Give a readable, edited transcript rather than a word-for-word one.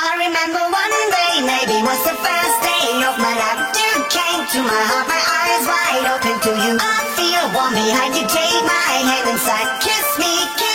I remember one day, maybe was the first day of my life. You came to my heart, my eyes wide open to you. I feel warm behind you, take my hand inside. Kiss me,